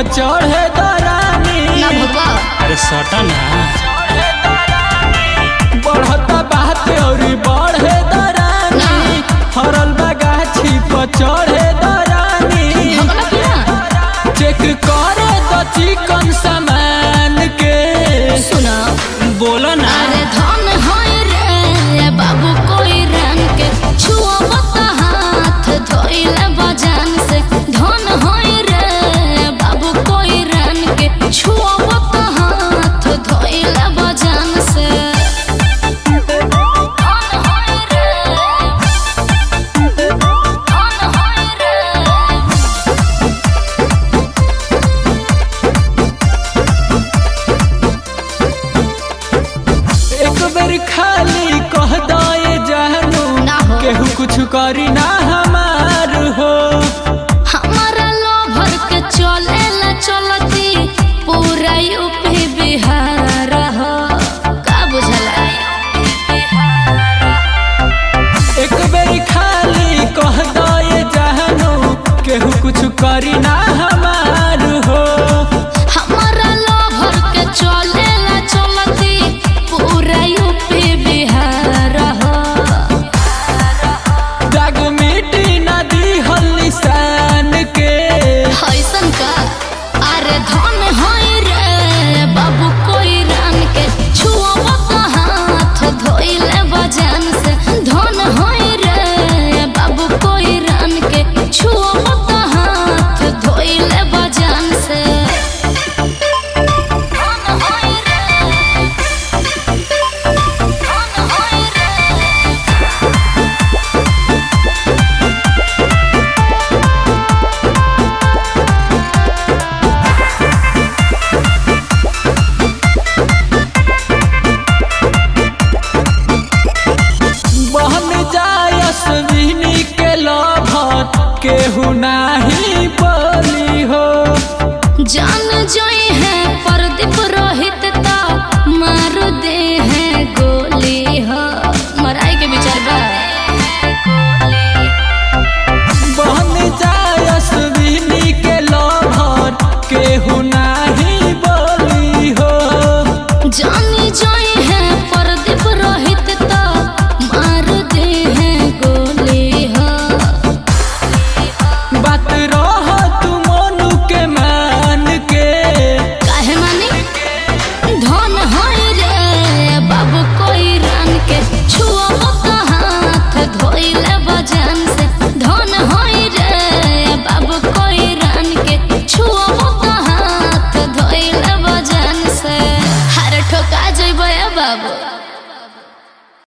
पर चढ़े दरानी ना भगवा अरे सटा ना बढ़ता बात और बढ़े दरानी हरल बगाछी पर चढ़े दरानी भगवा की ना चेक करे तो चिकन सामान के सुना बोलो ना अरे धन होय रे बाबू कोई रंग के छुआ मत हाथ धोइले बजान से धन होय रे बाबू कोई रंग के छुआ मत हाथ धोइले बजान से धन होय रे धन होय रे एक बेर खाली कह दे जानू ना हो। केहू कुछ करी ना हमार हो हमारा लोभर के चलेला चलती पूरा यूपी बिहार हो का बुझला एक बेर खाली कह दे जानू केहू कुछ करी ना हमार